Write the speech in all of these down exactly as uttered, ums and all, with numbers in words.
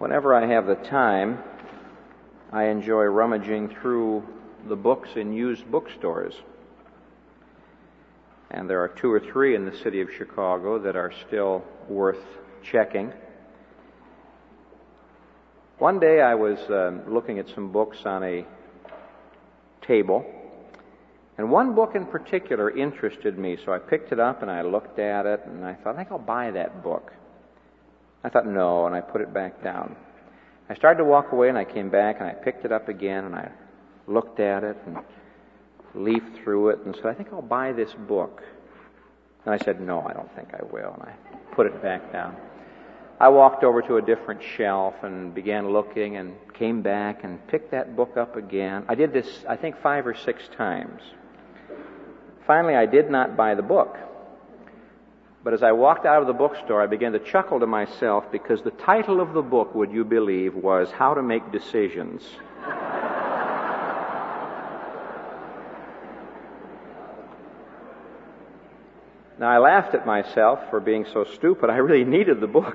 Whenever I have the time, I enjoy rummaging through the books in used bookstores. And there are two or three in the city of Chicago that are still worth checking. One day I was uh, looking at some books on a table, and one book in particular interested me, so I picked it up and I looked at it, and I thought, I think I'll buy that book. I thought, no, and I put it back down. I started to walk away, and I came back, and I picked it up again, and I looked at it and leafed through it and said, I think I'll buy this book. And I said, no, I don't think I will, and I put it back down. I walked over to a different shelf and began looking and came back and picked that book up again. I did this, I think, five or six times. Finally, I did not buy the book. But as I walked out of the bookstore, I began to chuckle to myself because the title of the book, would you believe, was How to Make Decisions. Now, I laughed at myself for being so stupid. I really needed the book.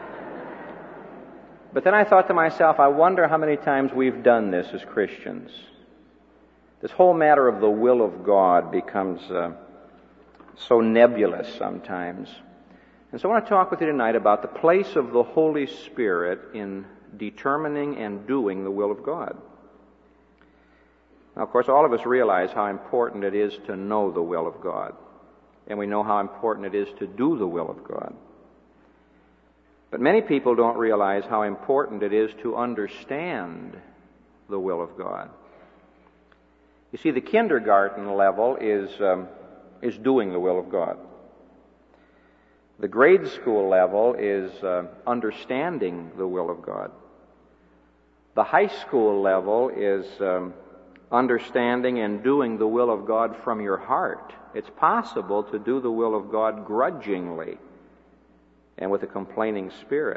But then I thought to myself, I wonder how many times we've done this as Christians. This whole matter of the will of God becomes uh, so nebulous sometimes. And so I want to talk with you tonight about the place of the Holy Spirit in determining and doing the will of God. Now, of course, all of us realize how important it is to know the will of God. And we know how important it is to do the will of God. But many people don't realize how important it is to understand the will of God. You see, the kindergarten level is um, is doing the will of God. The grade school level is uh, understanding the will of God. The high school level is um, understanding and doing the will of God from your heart. It's possible to do the will of God grudgingly and with a complaining spirit.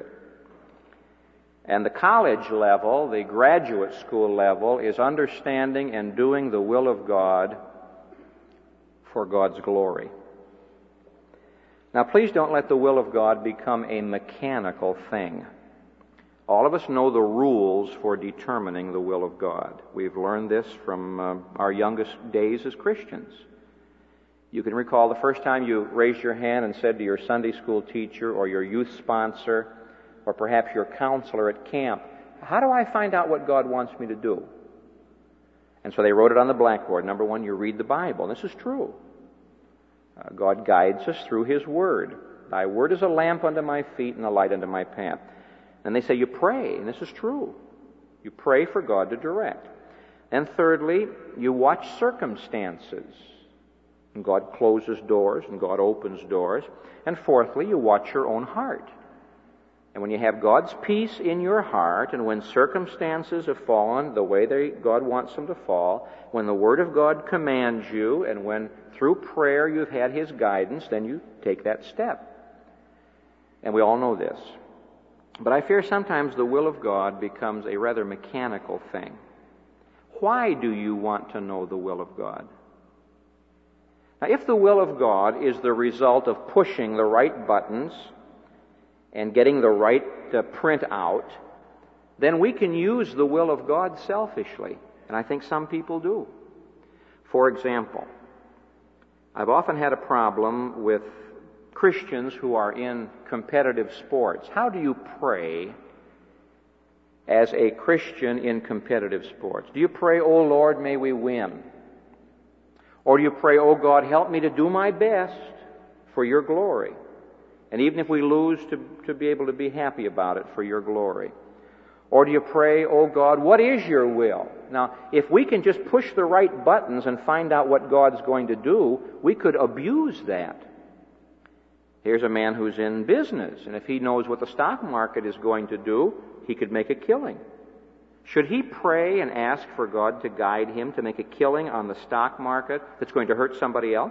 And the college level, the graduate school level, is understanding and doing the will of God for God's glory. Now, please don't let the will of God become a mechanical thing. All of us know the rules for determining the will of God. We've learned this from uh, our youngest days as Christians. You can recall the first time you raised your hand and said to your Sunday school teacher or your youth sponsor or perhaps your counselor at camp, how do I find out what God wants me to do? And so they wrote it on the blackboard. Number one, you read the Bible. This is true. Uh, God guides us through His Word. Thy Word is a lamp unto my feet and a light unto my path. And they say you pray, and this is true. You pray for God to direct. And thirdly, you watch circumstances. And God closes doors, and God opens doors. And fourthly, you watch your own heart. And when you have God's peace in your heart, and when circumstances have fallen the way they, God wants them to fall, when the Word of God commands you, and when through prayer you've had His guidance, then you take that step. And we all know this. But I fear sometimes the will of God becomes a rather mechanical thing. Why do you want to know the will of God? Now, if the will of God is the result of pushing the right buttons and getting the right uh, print out, then we can use the will of God selfishly. And I think some people do. For example, I've often had a problem with Christians who are in competitive sports. How do you pray as a Christian in competitive sports? Do you pray, "Oh Lord, may we win"? Or do you pray, "Oh God, help me to do my best for your glory"? And even if we lose, to, to be able to be happy about it for your glory. Or do you pray, "Oh God, what is your will"? Now, if we can just push the right buttons and find out what God's going to do, we could abuse that. Here's a man who's in business, and if he knows what the stock market is going to do, he could make a killing. Should he pray and ask for God to guide him to make a killing on the stock market that's going to hurt somebody else?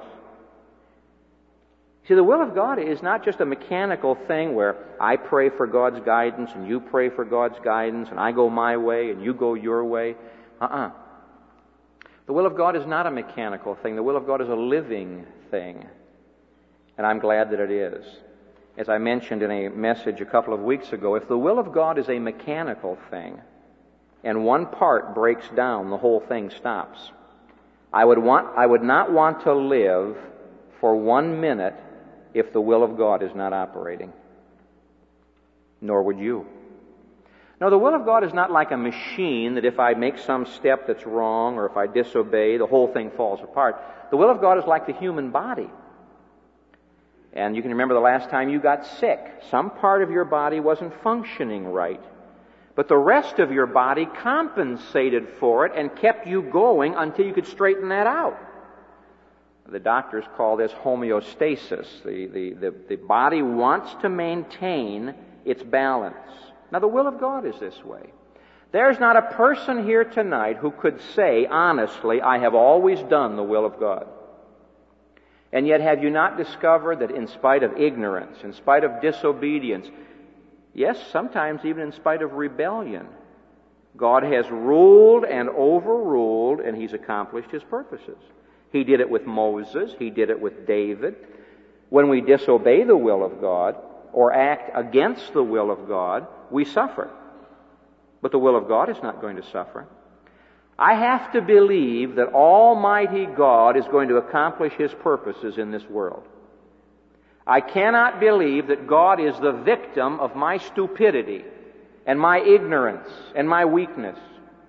See, the will of God is not just a mechanical thing where I pray for God's guidance and you pray for God's guidance and I go my way and you go your way. Uh-uh. The will of God is not a mechanical thing. The will of God is a living thing. And I'm glad that it is. As I mentioned in a message a couple of weeks ago, if the will of God is a mechanical thing, and one part breaks down, the whole thing stops. I would want, I would not want to live for one minute if the will of God is not operating. Nor would you. No, the will of God is not like a machine that if I make some step that's wrong or if I disobey, the whole thing falls apart. The will of God is like the human body. And you can remember the last time you got sick. Some part of your body wasn't functioning right. But the rest of your body compensated for it and kept you going until you could straighten that out. The doctors call this homeostasis. The, the, the, the body wants to maintain its balance. Now, the will of God is this way. There's not a person here tonight who could say, honestly, I have always done the will of God. And yet have you not discovered that in spite of ignorance, in spite of disobedience, yes, sometimes even in spite of rebellion, God has ruled and overruled, and He's accomplished His purposes. He did it with Moses. He did it with David. When we disobey the will of God or act against the will of God, we suffer. But the will of God is not going to suffer. I have to believe that Almighty God is going to accomplish His purposes in this world. I cannot believe that God is the victim of my stupidity and my ignorance and my weakness.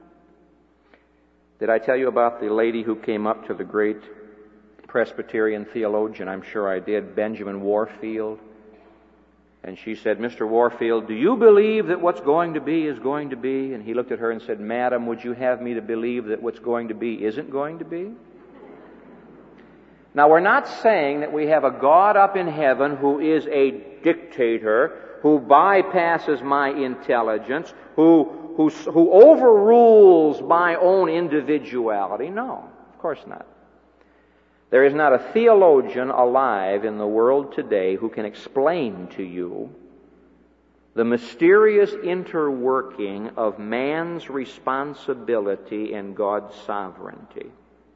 Did I tell you about the lady who came up to the great Presbyterian theologian? I'm sure I did, Benjamin Warfield. And she said, Mister Warfield, do you believe that what's going to be is going to be? And he looked at her and said, Madam, would you have me to believe that what's going to be isn't going to be? Now, we're not saying that we have a God up in heaven who is a dictator, who bypasses my intelligence, who, who, who overrules my own individuality. No, of course not. There is not a theologian alive in the world today who can explain to you the mysterious interworking of man's responsibility and God's sovereignty.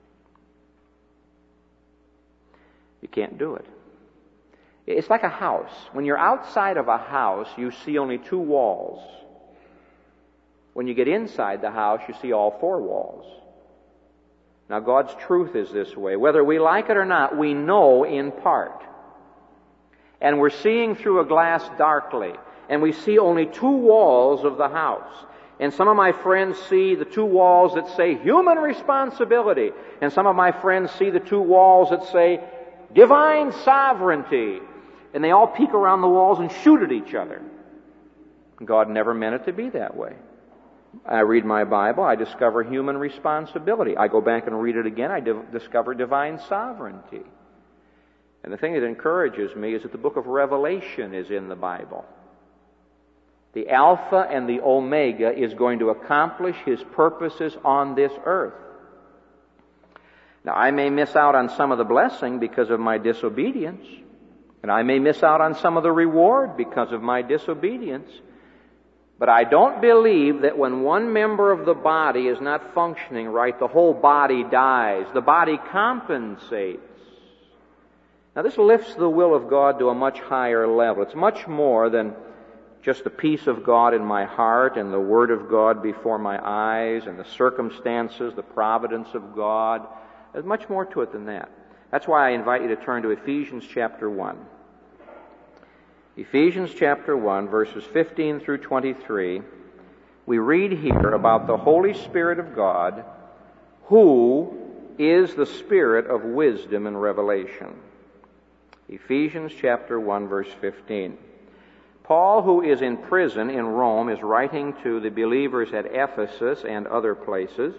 You can't do it. It's like a house. When you're outside of a house, you see only two walls. When you get inside the house, you see all four walls. Now, God's truth is this way. Whether we like it or not, we know in part. And we're seeing through a glass darkly. And we see only two walls of the house. And some of my friends see the two walls that say human responsibility. And some of my friends see the two walls that say divine sovereignty. And they all peek around the walls and shoot at each other. God never meant it to be that way. I read my Bible, I discover human responsibility. I go back and read it again, I di- discover divine sovereignty. And the thing that encourages me is that the book of Revelation is in the Bible. The Alpha and the Omega is going to accomplish His purposes on this earth. Now, I may miss out on some of the blessing because of my disobedience, and I may miss out on some of the reward because of my disobedience. But I don't believe that when one member of the body is not functioning right, the whole body dies. The body compensates. Now, this lifts the will of God to a much higher level. It's much more than just the peace of God in my heart and the Word of God before my eyes and the circumstances, the providence of God. There's much more to it than that. That's why I invite you to turn to Ephesians chapter one. Ephesians chapter one, verses fifteen through twenty-three, we read here about the Holy Spirit of God, who is the Spirit of wisdom and revelation. Ephesians chapter one, verse fifteen. Paul, who is in prison in Rome, is writing to the believers at Ephesus and other places.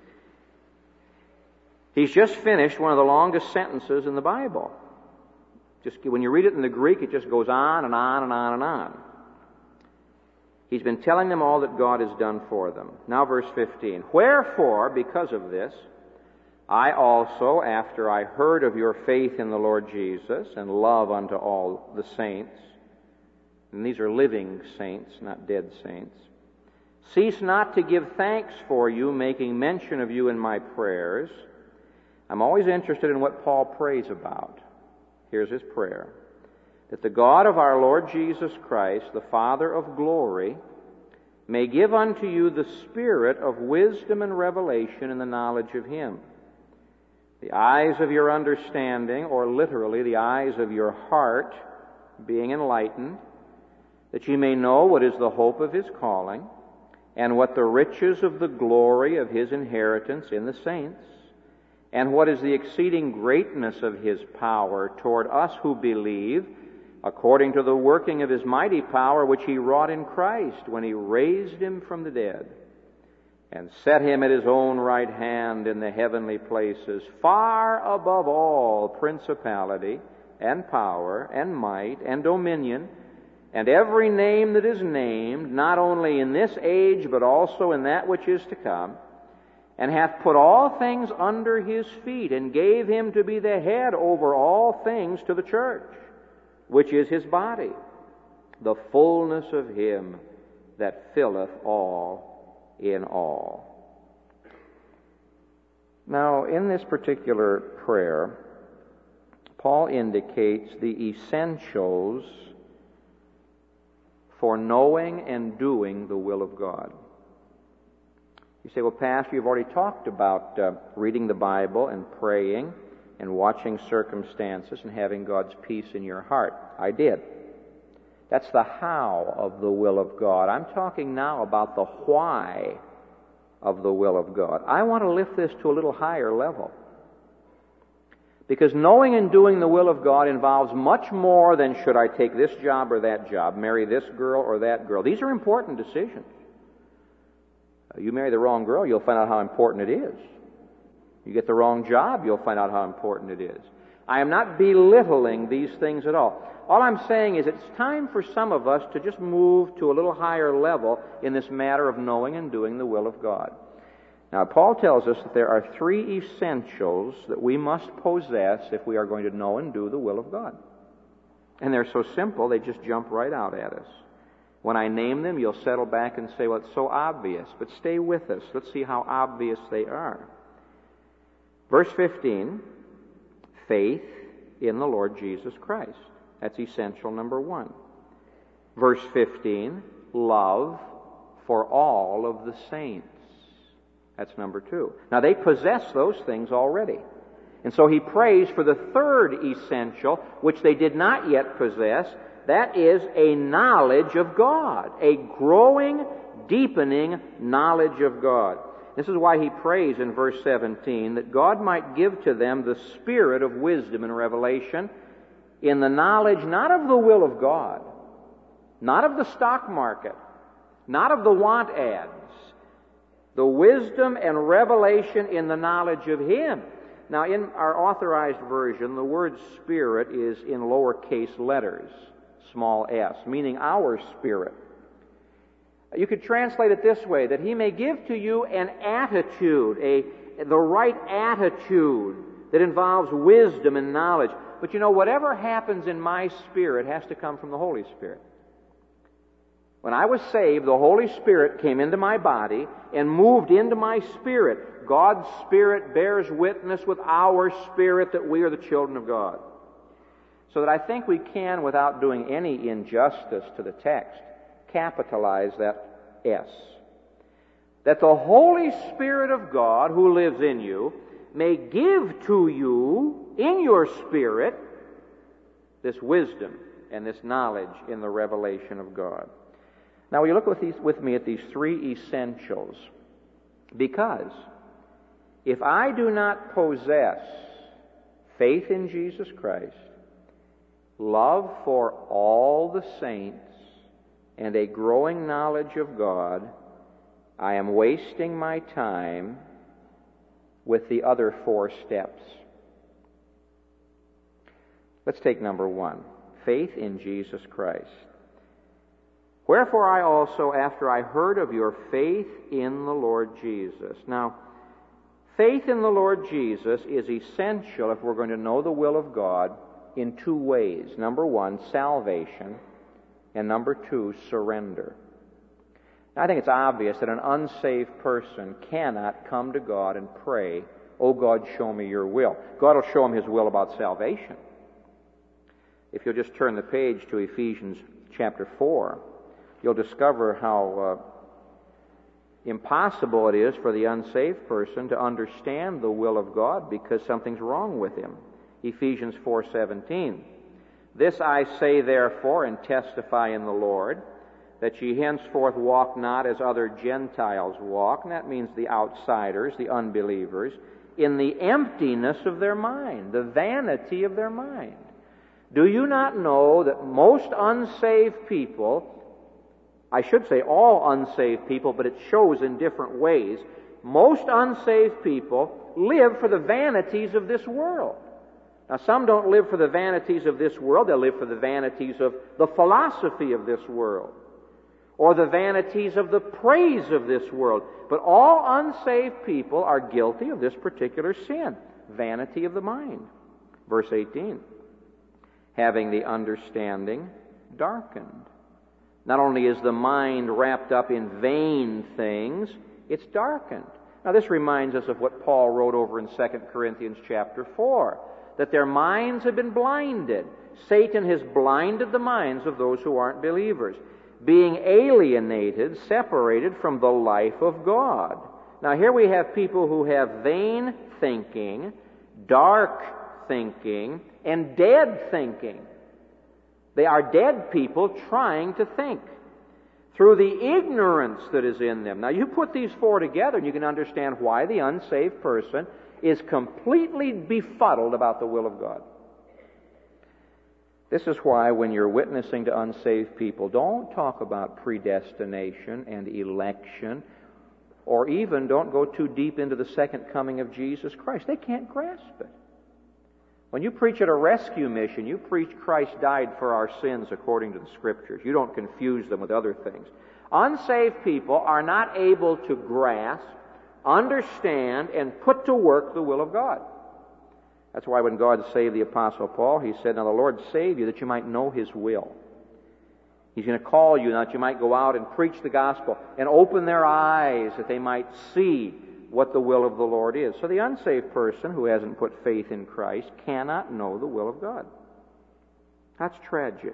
He's just finished one of the longest sentences in the Bible. Just when you read it in the Greek, it just goes on and on and on and on. He's been telling them all that God has done for them. Now verse fifteen. Wherefore, because of this, I also, after I heard of your faith in the Lord Jesus and love unto all the saints, and these are living saints, not dead saints, cease not to give thanks for you, making mention of you in my prayers. I'm always interested in what Paul prays about. Here's his prayer. that the God of our Lord Jesus Christ, the Father of glory, may give unto you the spirit of wisdom and revelation in the knowledge of Him, the eyes of your understanding, or literally the eyes of your heart, being enlightened, that ye may know what is the hope of His calling, and what the riches of the glory of His inheritance in the saints, and what is the exceeding greatness of His power toward us who believe, according to the working of His mighty power which He wrought in Christ when He raised Him from the dead, and set Him at His own right hand in the heavenly places, far above all principality and power and might and dominion, and every name that is named, not only in this age, but also in that which is to come, and hath put all things under His feet, and gave Him to be the head over all things to the church, which is His body, the fullness of Him that filleth all in all. Now, in this particular prayer, Paul indicates the essentials for knowing and doing the will of God. You say, well, Pastor, you've already talked about uh, reading the Bible and praying and watching circumstances and having God's peace in your heart. I did. That's the how of the will of God. I'm talking now about the why of the will of God. I want to lift this to a little higher level. Because knowing and doing the will of God involves much more than should I take this job or that job, marry this girl or that girl. These are important decisions. You marry the wrong girl, you'll find out how important it is. You get the wrong job, you'll find out how important it is. I am not belittling these things at all. All I'm saying is it's time for some of us to just move to a little higher level in this matter of knowing and doing the will of God. Now, Paul tells us that there are three essentials that we must possess if we are going to know and do the will of God. And they're so simple, they just jump right out at us. When I name them, you'll settle back and say, well, it's so obvious. But stay with us. Let's see how obvious they are. Verse fifteen, faith in the Lord Jesus Christ. That's essential number one. Verse fifteen, love for all of the saints. That's number two. Now, they possess those things already. And so he prays for the third essential, which they did not yet possess. That is a knowledge of God, a growing, deepening knowledge of God. This is why he prays in verse seventeen that God might give to them the spirit of wisdom and revelation in the knowledge not of the will of God, not of the stock market, not of the want ads, the wisdom and revelation in the knowledge of Him. Now, in our authorized version, the word spirit is in lowercase letters, small s, meaning our spirit. You could translate it this way, that He may give to you an attitude, a the right attitude that involves wisdom and knowledge. But you know, whatever happens in my spirit has to come from the Holy Spirit. When I was saved, the Holy Spirit came into my body and moved into my spirit. God's Spirit bears witness with our spirit that we are the children of God. So that I think we can, without doing any injustice to the text, capitalize that S. That the Holy Spirit of God who lives in you may give to you in your spirit this wisdom and this knowledge in the revelation of God. Now, will you look with, these, with me at these three essentials? Because if I do not possess faith in Jesus Christ, love for all the saints, and a growing knowledge of God, I am wasting my time with the other four steps. Let's take number one, faith in Jesus Christ. Wherefore I also, after I heard of your faith in the Lord Jesus. Now, faith in the Lord Jesus is essential if we're going to know the will of God in two ways. Number one, salvation, and number two, surrender. Now, I think it's obvious that an unsaved person cannot come to God and pray, "Oh God, show me your will." God will show him His will about salvation. If you'll just turn the page to Ephesians chapter four, you'll discover how uh, impossible it is for the unsaved person to understand the will of God because something's wrong with him. Ephesians four seventeen. This I say therefore and testify in the Lord, that ye henceforth walk not as other Gentiles walk, and that means the outsiders, the unbelievers, in the emptiness of their mind, the vanity of their mind. Do you not know that most unsaved people, I should say all unsaved people, but it shows in different ways, most unsaved people live for the vanities of this world. Now, some don't live for the vanities of this world. They live for the vanities of the philosophy of this world, or the vanities of the praise of this world. But all unsaved people are guilty of this particular sin, vanity of the mind. Verse eighteen, having the understanding darkened. Not only is the mind wrapped up in vain things, it's darkened. Now, this reminds us of what Paul wrote over in Second Corinthians chapter four, that their minds have been blinded. Satan has blinded the minds of those who aren't believers, being alienated, separated from the life of God. Now, here we have people who have vain thinking, dark thinking, and dead thinking. They are dead people trying to think through the ignorance that is in them. Now, you put these four together and you can understand why the unsaved person is completely befuddled about the will of God. This is why when you're witnessing to unsaved people, don't talk about predestination and election, or even don't go too deep into the second coming of Jesus Christ. They can't grasp it. When you preach at a rescue mission, you preach Christ died for our sins according to the Scriptures. You don't confuse them with other things. Unsaved people are not able to grasp, understand, and put to work the will of God. That's why when God saved the Apostle Paul, he said, now the Lord saved you that you might know His will. He's going to call you now that you might go out and preach the gospel and open their eyes that they might see what the will of the Lord is. So the unsaved person who hasn't put faith in Christ cannot know the will of God. That's tragic.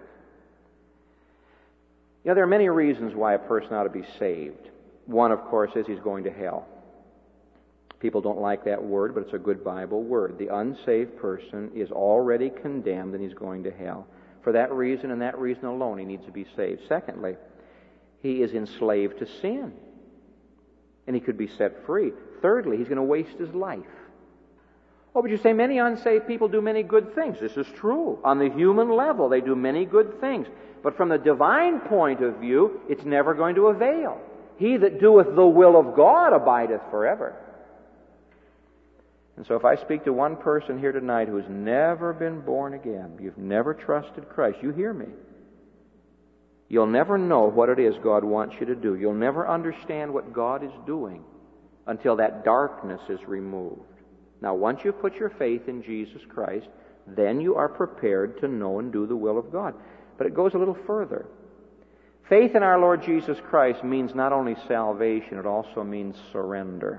You know, there are many reasons why a person ought to be saved. One, of course, is he's going to hell. People don't like that word, but it's a good Bible word. The unsaved person is already condemned and he's going to hell. For that reason and that reason alone, he needs to be saved. Secondly, he is enslaved to sin, and he could be set free. Thirdly, he's going to waste his life. Oh, but you say many unsaved people do many good things. This is true. On the human level, they do many good things. But from the divine point of view, it's never going to avail. He that doeth the will of God abideth forever. And so if I speak to one person here tonight who's never been born again, you've never trusted Christ, you hear me. You'll never know what it is God wants you to do. You'll never understand what God is doing until that darkness is removed. Now, once you've put your faith in Jesus Christ, then you are prepared to know and do the will of God. But it goes a little further. Faith in our Lord Jesus Christ means not only salvation, it also means surrender.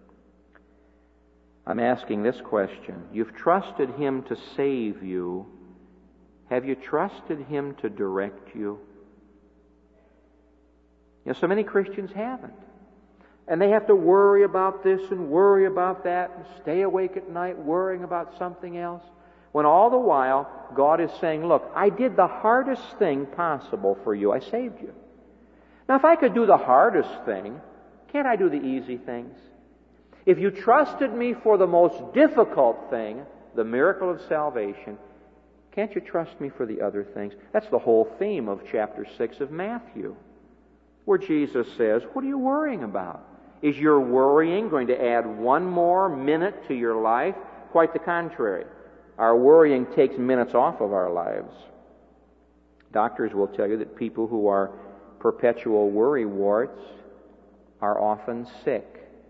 I'm asking this question. You've trusted Him to save you. Have you trusted Him to direct you? You know, so many Christians haven't. And they have to worry about this and worry about that and stay awake at night worrying about something else. When all the while, God is saying, look, I did the hardest thing possible for you. I saved you. Now, if I could do the hardest thing, can't I do the easy things? If you trusted me for the most difficult thing, the miracle of salvation, can't you trust me for the other things? That's the whole theme of chapter six of Matthew, where Jesus says, what are you worrying about? Is your worrying going to add one more minute to your life? Quite the contrary. Our worrying takes minutes off of our lives. Doctors will tell you that people who are perpetual worrywarts are often sick.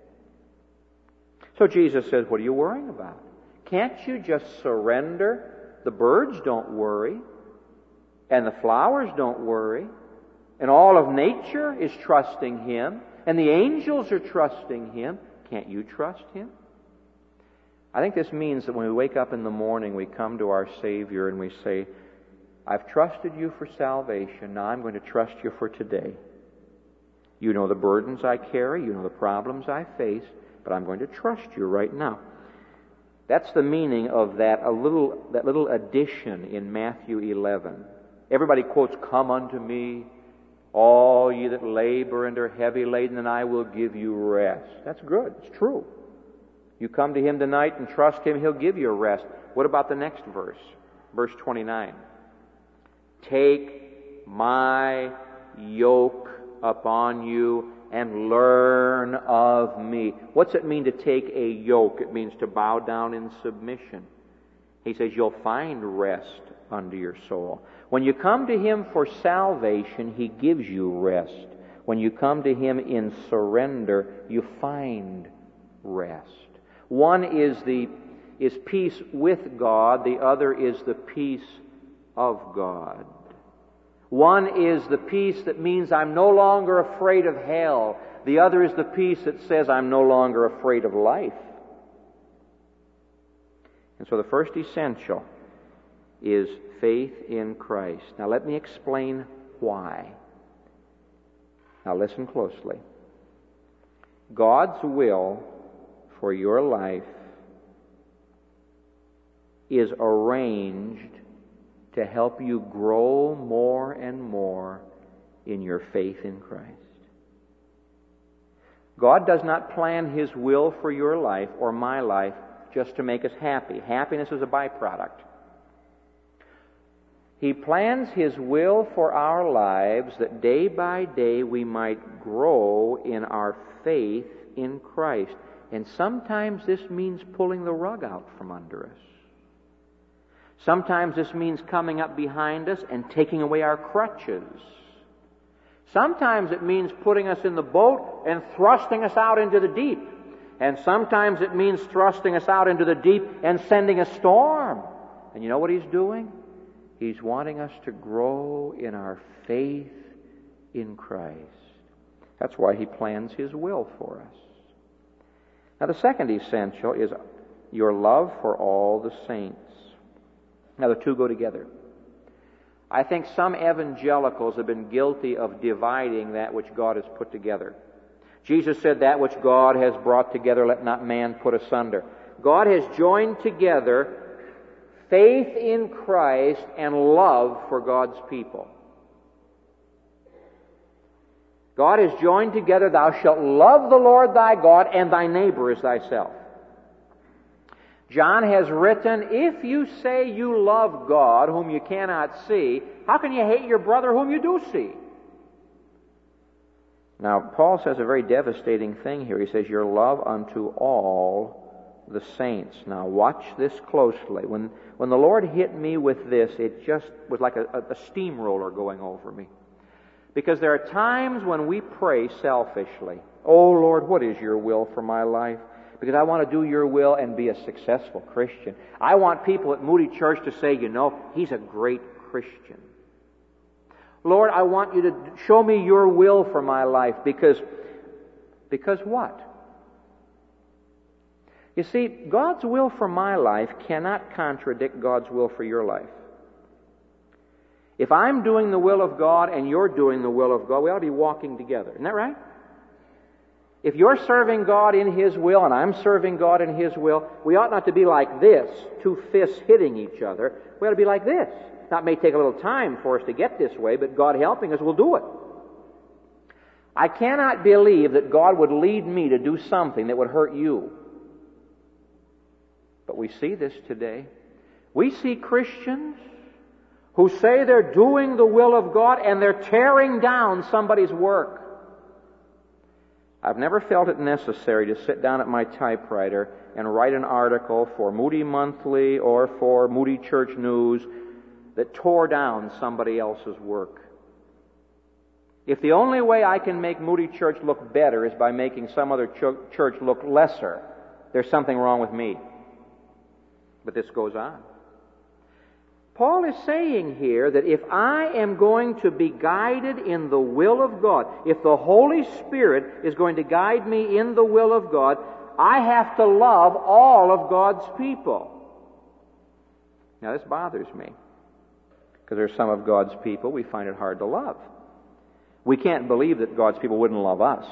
So Jesus says, what are you worrying about? Can't you just surrender? The birds don't worry, and the flowers don't worry, and all of nature is trusting Him, and the angels are trusting Him. Can't you trust Him? I think this means that when we wake up in the morning, we come to our Savior and we say, I've trusted you for salvation. Now I'm going to trust you for today. You know the burdens I carry. You know the problems I face. But I'm going to trust you right now. That's the meaning of that a little that little addition in Matthew eleven. Everybody quotes, "Come unto me, all ye that labor and are heavy laden, and I will give you rest." That's good. It's true. You come to Him tonight and trust Him, He'll give you a rest. What about the next verse? Verse twenty-nine. Take my yoke upon you and learn of me. What's it mean to take a yoke? It means to bow down in submission. He says you'll find rest unto your soul. When you come to Him for salvation, He gives you rest. When you come to Him in surrender, you find rest. One is the is peace with God, the other is the peace of God. One is the peace that means I'm no longer afraid of hell. The other is the peace that says I'm no longer afraid of life. And so the first essential is faith in Christ. Now let me explain why. Now listen closely. God's will for your life is arranged to help you grow more and more in your faith in Christ. God does not plan His will for your life or my life just to make us happy. Happiness is a byproduct. He plans His will for our lives that day by day we might grow in our faith in Christ. And sometimes this means pulling the rug out from under us. Sometimes this means coming up behind us and taking away our crutches. Sometimes it means putting us in the boat and thrusting us out into the deep. And sometimes it means thrusting us out into the deep and sending a storm. And you know what He's doing? He's wanting us to grow in our faith in Christ. That's why He plans His will for us. Now the second essential is your love for all the saints. Now the two go together. I think some evangelicals have been guilty of dividing that which God has put together. Jesus said, that which God has brought together, let not man put asunder. God has joined together faith in Christ and love for God's people. God has joined together, thou shalt love the Lord thy God and thy neighbor as thyself. John has written, if you say you love God whom you cannot see, how can you hate your brother whom you do see? Now, Paul says a very devastating thing here. He says, your love unto all the saints. Now, watch this closely. When when the Lord hit me with this, it just was like a, a steamroller going over me. Because there are times when we pray selfishly. Oh, Lord, what is your will for my life? Because I want to do your will and be a successful Christian. I want people at Moody Church to say, you know, he's a great Christian. Lord, I want you to show me your will for my life because, because what? You see, God's will for my life cannot contradict God's will for your life. If I'm doing the will of God and you're doing the will of God, we ought to be walking together. Isn't that right? If you're serving God in His will and I'm serving God in His will, we ought not to be like this, two fists hitting each other. We ought to be like this. Now, it may take a little time for us to get this way, but God helping us will do it. I cannot believe that God would lead me to do something that would hurt you. But we see this today. We see Christians who say they're doing the will of God and they're tearing down somebody's work. I've never felt it necessary to sit down at my typewriter and write an article for Moody Monthly or for Moody Church News that tore down somebody else's work. If the only way I can make Moody Church look better is by making some other ch- church look lesser, there's something wrong with me. But this goes on. Paul is saying here that if I am going to be guided in the will of God, if the Holy Spirit is going to guide me in the will of God, I have to love all of God's people. Now this bothers me, Because there's some of God's people we find it hard to love. We can't believe that God's people wouldn't love us.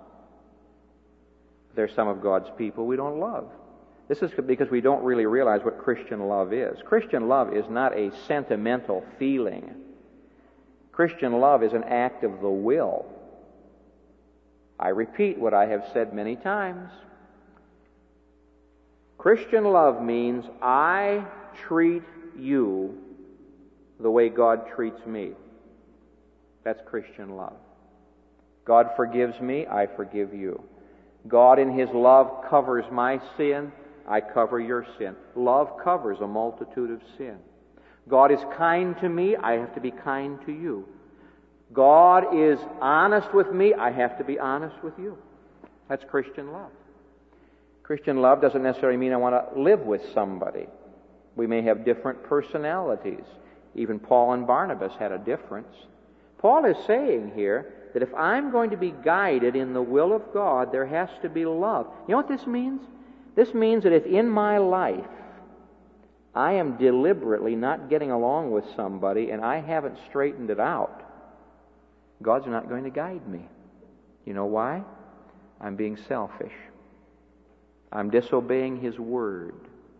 There's some of God's people we don't love. This is because we don't really realize what Christian love is. Christian love is not a sentimental feeling. Christian love is an act of the will. I repeat what I have said many times. Christian love means I treat you the way God treats me. That's Christian love. God forgives me, I forgive you. God in His love covers my sin, I cover your sin. Love covers a multitude of sin. God is kind to me, I have to be kind to you. God is honest with me, I have to be honest with you. That's Christian love. Christian love doesn't necessarily mean I want to live with somebody. We may have different personalities. Even Paul and Barnabas had a difference. Paul is saying here that if I'm going to be guided in the will of God, there has to be love. You know what this means? This means that if in my life I am deliberately not getting along with somebody and I haven't straightened it out, God's not going to guide me. You know why? I'm being selfish. I'm disobeying His Word.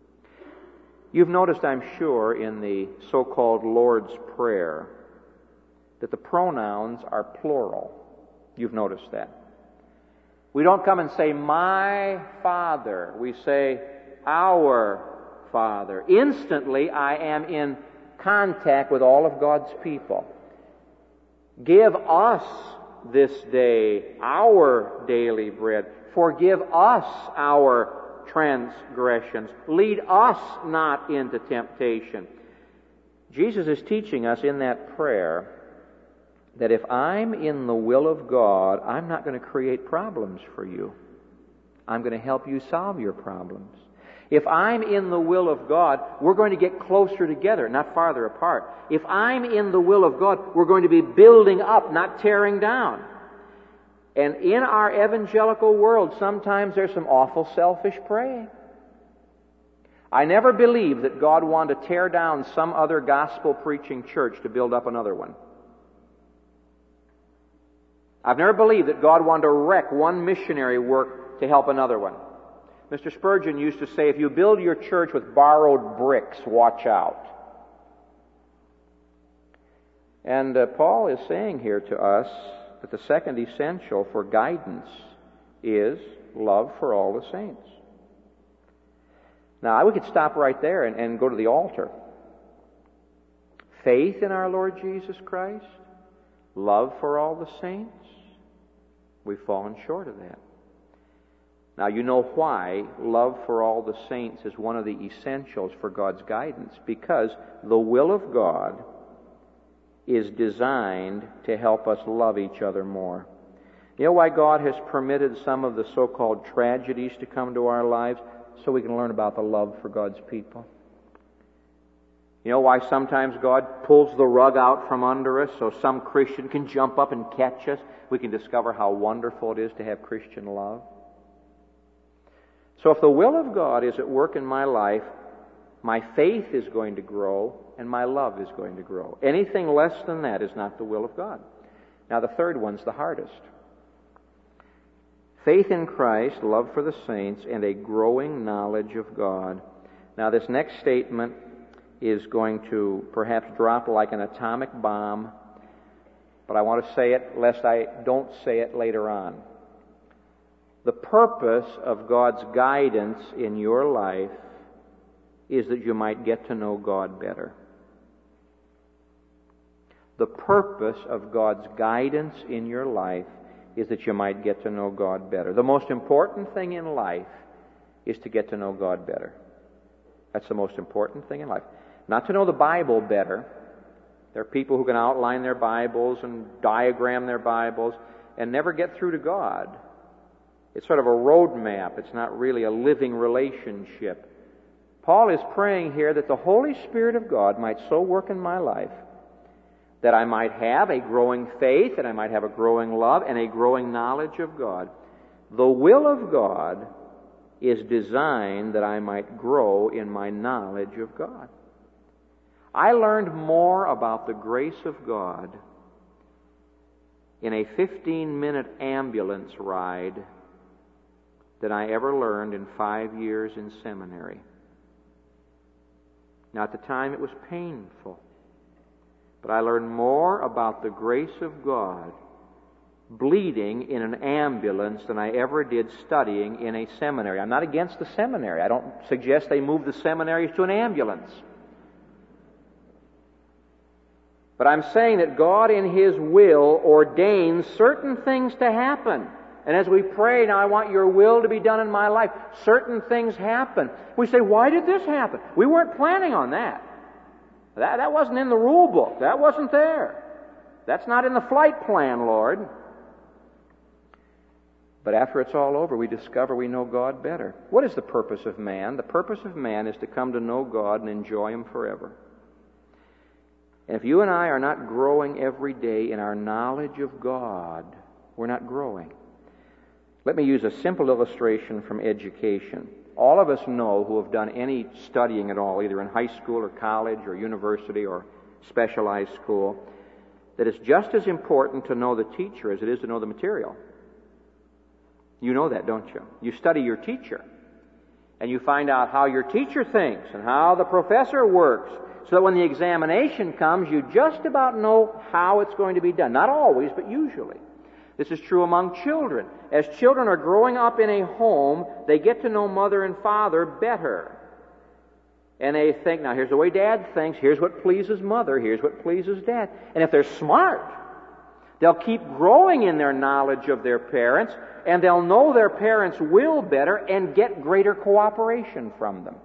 You've noticed, I'm sure, in the so-called Lord's Prayer that the pronouns are plural. You've noticed that. We don't come and say, my Father. We say, our Father. Instantly, I am in contact with all of God's people. Give us this day our daily bread. Forgive us our transgressions. Lead us not into temptation. Jesus is teaching us in that prayer that if I'm in the will of God, I'm not going to create problems for you. I'm going to help you solve your problems. If I'm in the will of God, we're going to get closer together, not farther apart. If I'm in the will of God, we're going to be building up, not tearing down. And in our evangelical world, sometimes there's some awful selfish praying. I never believed that God wanted to tear down some other gospel-preaching church to build up another one. I've never believed that God wanted to wreck one missionary work to help another one. Mister Spurgeon used to say, if you build your church with borrowed bricks, watch out. And uh, Paul is saying here to us that the second essential for guidance is love for all the saints. Now, we could stop right there and, and go to the altar. Faith in our Lord Jesus Christ, love for all the saints. We've fallen short of that. Now, you know why love for all the saints is one of the essentials for God's guidance. Because the will of God is designed to help us love each other more. You know why God has permitted some of the so-called tragedies to come to our lives? So we can learn about the love for God's people. You know why sometimes God pulls the rug out from under us so some Christian can jump up and catch us? We can discover how wonderful it is to have Christian love. So if the will of God is at work in my life, my faith is going to grow and my love is going to grow. Anything less than that is not the will of God. Now the third one's the hardest. Faith in Christ, love for the saints, and a growing knowledge of God. Now this next statement is going to perhaps drop like an atomic bomb, but I want to say it lest I don't say it later on. The purpose of God's guidance in your life is that you might get to know God better. The purpose of God's guidance in your life is that you might get to know God better. The most important thing in life is to get to know God better. That's the most important thing in life. Not to know the Bible better. There are people who can outline their Bibles and diagram their Bibles and never get through to God. It's sort of a road map. It's not really a living relationship. Paul is praying here that the Holy Spirit of God might so work in my life that I might have a growing faith, and I might have a growing love, and a growing knowledge of God. The will of God is designed that I might grow in my knowledge of God. I learned more about the grace of God in a fifteen-minute ambulance ride than I ever learned in five years in seminary. Now, at the time, it was painful. But I learned more about the grace of God bleeding in an ambulance than I ever did studying in a seminary. I'm not against the seminary. I don't suggest they move the seminaries to an ambulance. But I'm saying that God in His will ordains certain things to happen. And as we pray, now I want your will to be done in my life, certain things happen. We say, why did this happen? We weren't planning on that. That, that wasn't in the rule book. That wasn't there. That's not in the flight plan, Lord. But after it's all over, we discover we know God better. What is the purpose of man? The purpose of man is to come to know God and enjoy Him forever. And if you and I are not growing every day in our knowledge of God, we're not growing. Let me use a simple illustration from education. All of us know who have done any studying at all, either in high school or college or university or specialized school, that it's just as important to know the teacher as it is to know the material. You know that, don't you? You study your teacher, and you find out how your teacher thinks and how the professor works, so that when the examination comes, you just about know how it's going to be done. Not always, but usually. This is true among children. As children are growing up in a home, they get to know mother and father better. And they think, now here's the way Dad thinks, here's what pleases mother, here's what pleases Dad. And if they're smart, they'll keep growing in their knowledge of their parents, and they'll know their parents' will better and get greater cooperation from them.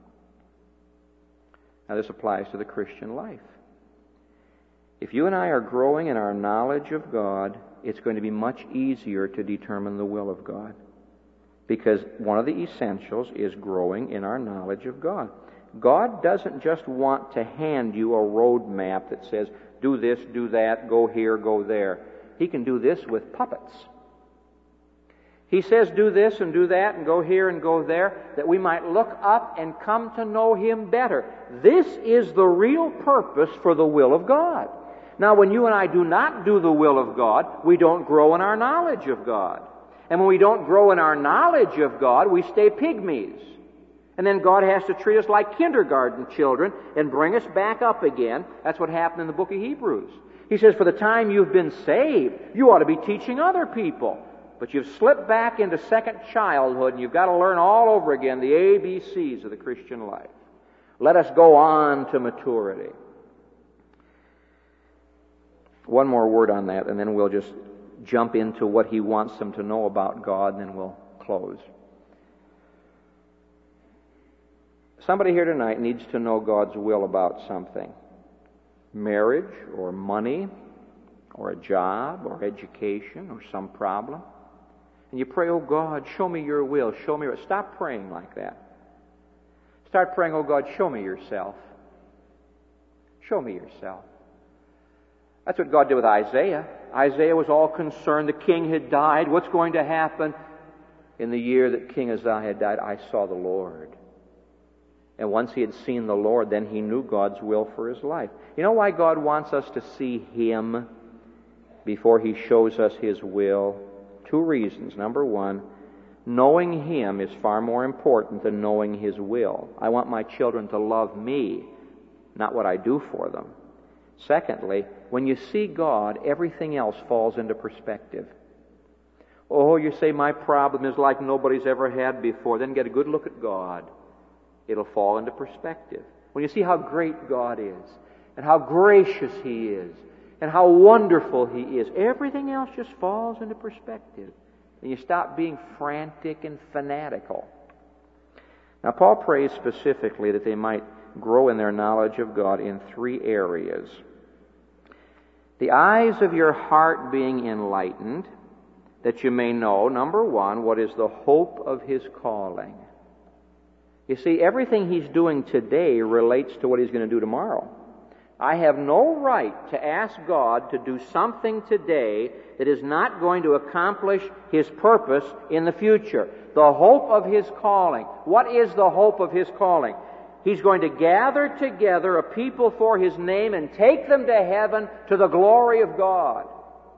Now this applies to the Christian life. If you and I are growing in our knowledge of God, it's going to be much easier to determine the will of God. Because one of the essentials is growing in our knowledge of God. God doesn't just want to hand you a road map that says, do this, do that, go here, go there. He can do this with puppets. He says, do this and do that and go here and go there, that we might look up and come to know Him better. This is the real purpose for the will of God. Now, when you and I do not do the will of God, we don't grow in our knowledge of God. And when we don't grow in our knowledge of God, we stay pygmies. And then God has to treat us like kindergarten children and bring us back up again. That's what happened in the book of Hebrews. He says, for the time you've been saved, you ought to be teaching other people. But you've slipped back into second childhood, and you've got to learn all over again the A B Cs of the Christian life. Let us go on to maturity. One more word on that, and then we'll just jump into what he wants them to know about God, and then we'll close. Somebody here tonight needs to know God's will about something. Marriage, or money, or a job, or education, or some problem. And you pray, oh God, show me your will, show me your... Stop praying like that. Start praying, oh God, show me yourself. Show me yourself. That's what God did with Isaiah. Isaiah was all concerned. The king had died. What's going to happen? In the year that King Uzziah died, I saw the Lord. And once he had seen the Lord, then he knew God's will for his life. You know why God wants us to see Him before He shows us His will? Two reasons. Number one, knowing Him is far more important than knowing His will. I want my children to love me, not what I do for them. Secondly, when you see God, everything else falls into perspective. Oh, you say, my problem is like nobody's ever had before. Then get a good look at God. It'll fall into perspective. When you see how great God is, and how gracious He is, and how wonderful He is, everything else just falls into perspective. And you stop being frantic and fanatical. Now, Paul prays specifically that they might grow in their knowledge of God in three areas. The eyes of your heart being enlightened, that you may know, number one, what is the hope of His calling. You see, everything He's doing today relates to what He's going to do tomorrow. I have no right to ask God to do something today that is not going to accomplish His purpose in the future. The hope of His calling. What is the hope of His calling? He's going to gather together a people for His name and take them to heaven to the glory of God.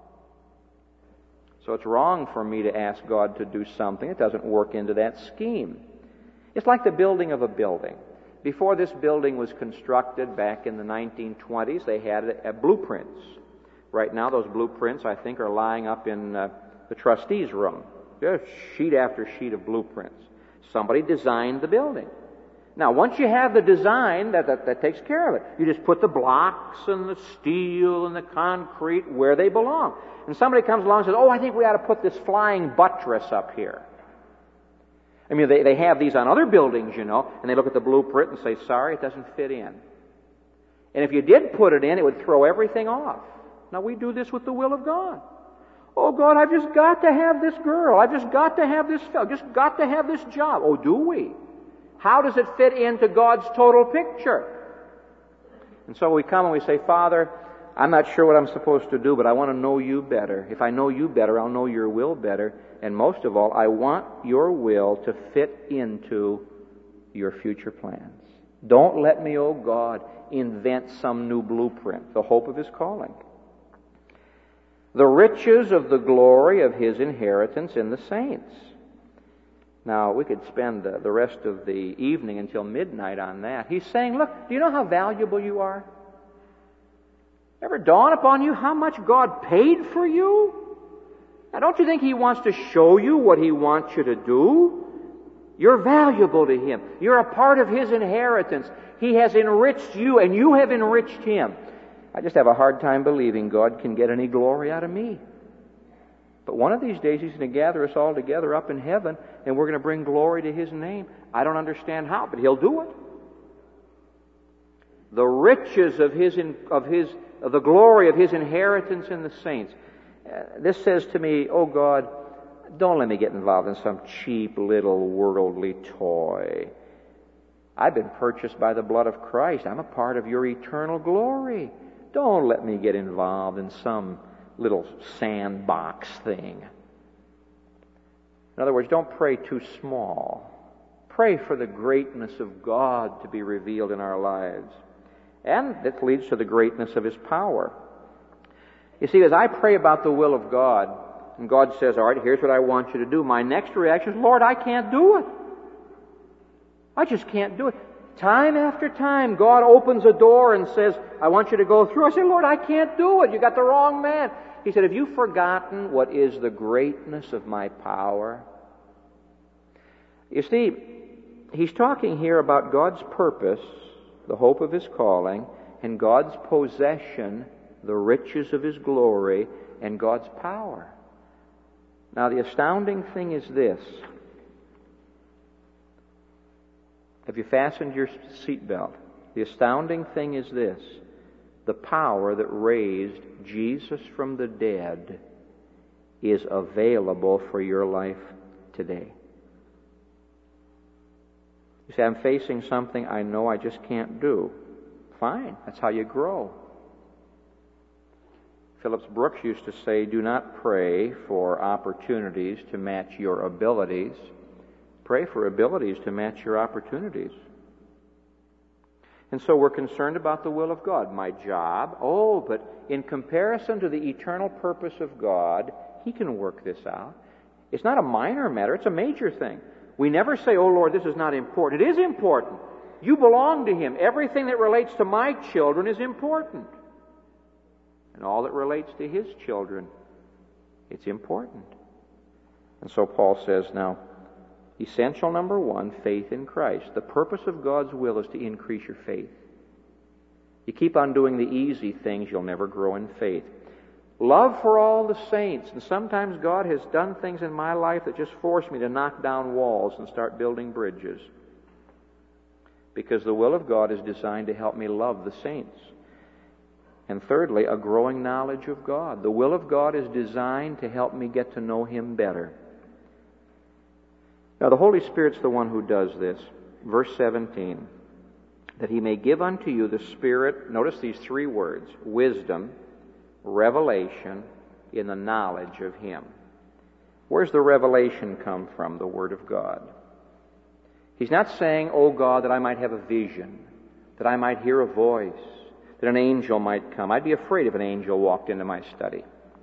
So it's wrong for me to ask God to do something. It doesn't work into that scheme. It's like the building of a building. Before this building was constructed back in the nineteen twenties, they had uh, blueprints. Right now, those blueprints, I think, are lying up in uh, the trustees' room. There's sheet after sheet of blueprints. Somebody designed the building. Now, once you have the design, that, that, that takes care of it. You just put the blocks and the steel and the concrete where they belong. And somebody comes along and says, oh, I think we ought to put this flying buttress up here. I mean, they, they have these on other buildings, you know, and they look at the blueprint and say, sorry, it doesn't fit in. And if you did put it in, it would throw everything off. Now, we do this with the will of God. Oh, God, I've just got to have this girl. I've just got to have this fellow. I've just got to have this job. Oh, do we? How does it fit into God's total picture? And so we come and we say, Father, I'm not sure what I'm supposed to do, but I want to know You better. If I know You better, I'll know Your will better. And most of all, I want Your will to fit into Your future plans. Don't let me, oh God, invent some new blueprint, the hope of His calling. The riches of the glory of His inheritance in the saints. Now, we could spend the, the rest of the evening until midnight on that. He's saying, look, do you know how valuable you are? Ever dawn upon you how much God paid for you? Now, don't you think He wants to show you what He wants you to do? You're valuable to Him. You're a part of His inheritance. He has enriched you, and you have enriched Him. I just have a hard time believing God can get any glory out of me. But one of these days He's going to gather us all together up in heaven, and we're going to bring glory to His name. I don't understand how, but He'll do it. The riches of His, of His, of the glory of His inheritance in the saints. Uh, this says to me, oh God, don't let me get involved in some cheap little worldly toy. I've been purchased by the blood of Christ. I'm a part of Your eternal glory. Don't let me get involved in some little sandbox thing. In other words, don't pray too small. Pray for the greatness of God to be revealed in our lives. And that leads to the greatness of His power. You see, as I pray about the will of God, and God says, all right, here's what I want you to do, my next reaction is, Lord, I can't do it. I just can't do it. Time after time, God opens a door and says, I want you to go through. I say, Lord, I can't do it. You got the wrong man. He said, have you forgotten what is the greatness of my power? You see, He's talking here about God's purpose, the hope of His calling, and God's possession, the riches of His glory, and God's power. Now, the astounding thing is this. Have you fastened your seatbelt? The astounding thing is this. The power that raised Jesus from the dead is available for your life today. You say, I'm facing something I know I just can't do. Fine. That's how you grow. Phillips Brooks used to say, do not pray for opportunities to match your abilities. Pray for abilities to match your opportunities. And so we're concerned about the will of God. My job, oh, but in comparison to the eternal purpose of God, He can work this out. It's not a minor matter, it's a major thing. We never say, oh Lord, this is not important. It is important. You belong to Him. Everything that relates to my children is important. And all that relates to His children, it's important. And so Paul says, now, essential number one, faith in Christ. The purpose of God's will is to increase your faith. You keep on doing the easy things, you'll never grow in faith. Love for all the saints. And sometimes God has done things in my life that just force me to knock down walls and start building bridges. Because the will of God is designed to help me love the saints. And thirdly, a growing knowledge of God. The will of God is designed to help me get to know Him better. Now, the Holy Spirit's the one who does this. Verse seventeen, that He may give unto you the Spirit, notice these three words, wisdom, revelation, in the knowledge of Him. Where's the revelation come from? The Word of God. He's not saying, oh God, that I might have a vision, that I might hear a voice, that an angel might come. I'd be afraid if an angel walked into my study.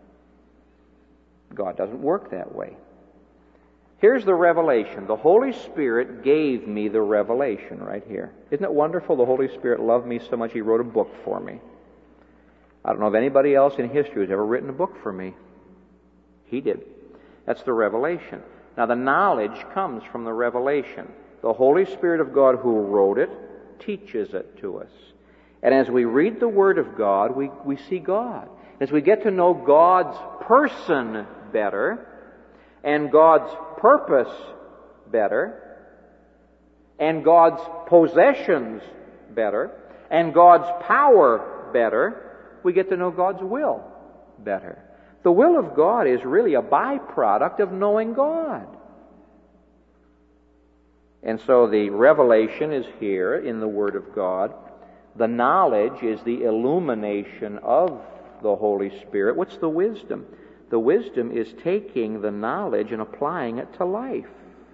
God doesn't work that way. Here's the revelation. The Holy Spirit gave me the revelation right here. Isn't it wonderful? The Holy Spirit loved me so much He wrote a book for me. I don't know of anybody else in history who's ever written a book for me. He did. That's the revelation. Now the knowledge comes from the revelation. The Holy Spirit of God who wrote it teaches it to us. And as we read the Word of God, we, we see God. As we get to know God's person better, and God's purpose better, and God's possessions better, and God's power better, we get to know God's will better. The will of God is really a byproduct of knowing God. And so the revelation is here in the Word of God. The knowledge is the illumination of the Holy Spirit. What's the wisdom? The wisdom is taking the knowledge and applying it to life.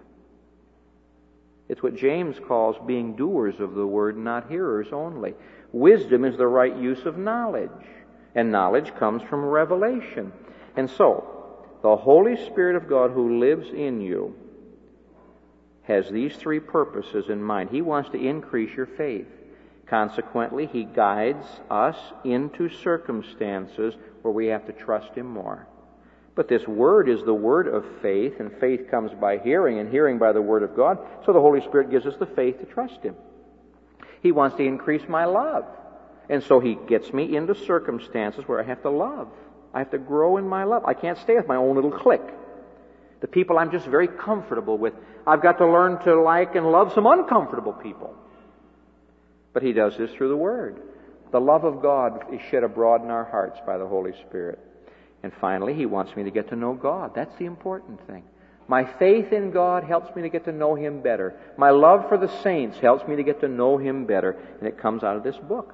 It's what James calls being doers of the Word, not hearers only. Wisdom is the right use of knowledge, and knowledge comes from revelation. And so, the Holy Spirit of God who lives in you has these three purposes in mind. He wants to increase your faith. Consequently, He guides us into circumstances where we have to trust Him more. But this Word is the Word of faith, and faith comes by hearing, and hearing by the Word of God. So the Holy Spirit gives us the faith to trust Him. He wants to increase my love. And so He gets me into circumstances where I have to love. I have to grow in my love. I can't stay with my own little clique. The people I'm just very comfortable with. I've got to learn to like and love some uncomfortable people. But He does this through the Word. The love of God is shed abroad in our hearts by the Holy Spirit. And finally, He wants me to get to know God. That's the important thing. My faith in God helps me to get to know Him better. My love for the saints helps me to get to know Him better. And it comes out of this book.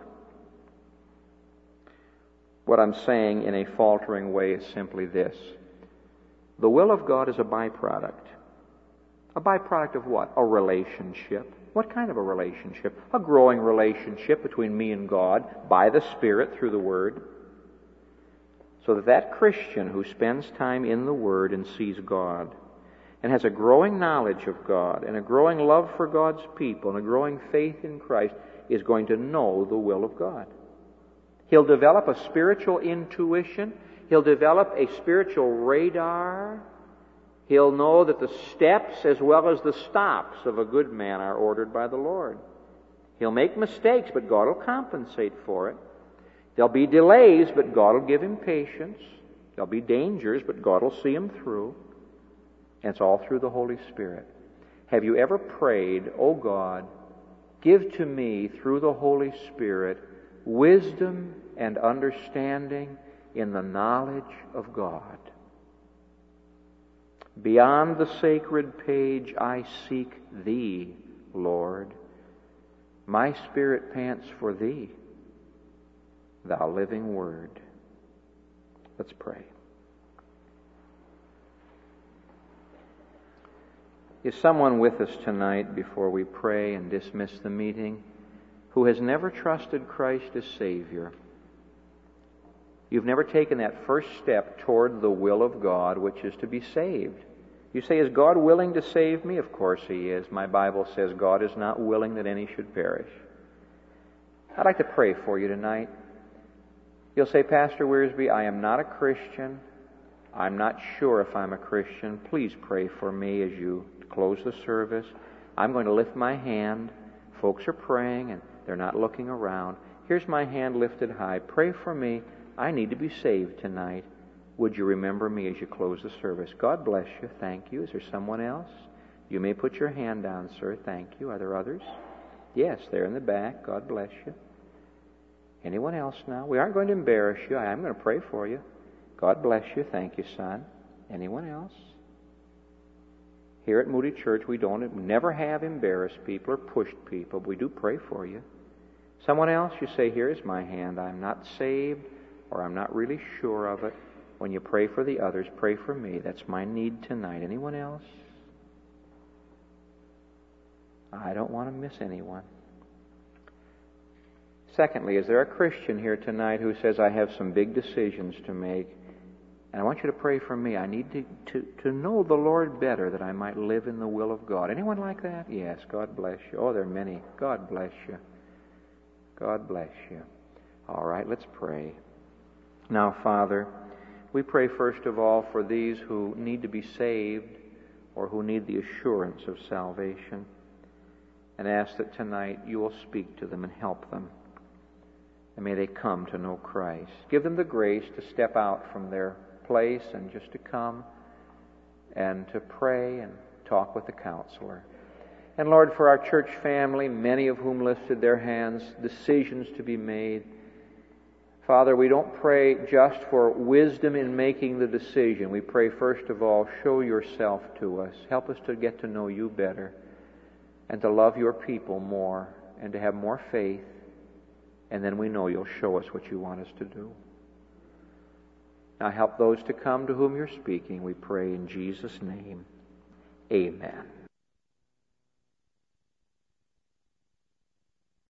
What I'm saying in a faltering way is simply this. The will of God is a byproduct. A byproduct of what? A relationship. What kind of a relationship? A growing relationship between me and God by the Spirit through the Word. So that that Christian who spends time in the Word and sees God and has a growing knowledge of God and a growing love for God's people and a growing faith in Christ is going to know the will of God. He'll develop a spiritual intuition. He'll develop a spiritual radar. He'll know that the steps as well as the stops of a good man are ordered by the Lord. He'll make mistakes, but God will compensate for it. There'll be delays, but God will give him patience. There'll be dangers, but God will see him through. And it's all through the Holy Spirit. Have you ever prayed, "Oh God, give to me through the Holy Spirit wisdom and understanding in the knowledge of God. Beyond the sacred page I seek Thee, Lord. My spirit pants for Thee, Thou living Word." Let's pray. Is someone with us tonight before we pray and dismiss the meeting who has never trusted Christ as Savior? You've never taken that first step toward the will of God, which is to be saved. You say, "Is God willing to save me?" Of course He is. My Bible says God is not willing that any should perish. I'd like to pray for you tonight. You'll say, "Pastor Wiersbe, I am not a Christian. I'm not sure if I'm a Christian. Please pray for me as you close the service." I'm going to lift my hand. Folks are praying and they're not looking around. Here's my hand lifted high. Pray for me. I need to be saved tonight. Would you remember me as you close the service? God bless you. Thank you. Is there someone else? You may put your hand down, sir. Thank you. Are there others? Yes, they're in the back. God bless you. Anyone else now? We aren't going to embarrass you. I am going to pray for you. God bless you. Thank you, son. Anyone else? Here at Moody Church, we don't, we never have embarrassed people or pushed people, but we do pray for you. Someone else, you say, "Here is my hand. I'm not saved, or I'm not really sure of it." When you pray for the others, pray for me. That's my need tonight. Anyone else? I don't want to miss anyone. Secondly, is there a Christian here tonight who says, I have some big decisions to make, and I want you to pray for me. I need to, to, to know the Lord better that I might live in the will of God. Anyone like that? Yes, God bless you. Oh, there are many. God bless you. God bless you. All right, let's pray. Now, Father, we pray first of all for these who need to be saved or who need the assurance of salvation, and ask that tonight you will speak to them and help them. And may they come to know Christ. Give them the grace to step out from their place and just to come and to pray and talk with the counselor. And Lord, for our church family, many of whom lifted their hands, decisions to be made. Father, we don't pray just for wisdom in making the decision. We pray first of all, show yourself to us. Help us to get to know you better and to love your people more and to have more faith. And then we know you'll show us what you want us to do. Now help those to come to whom you're speaking, we pray in Jesus' name. Amen.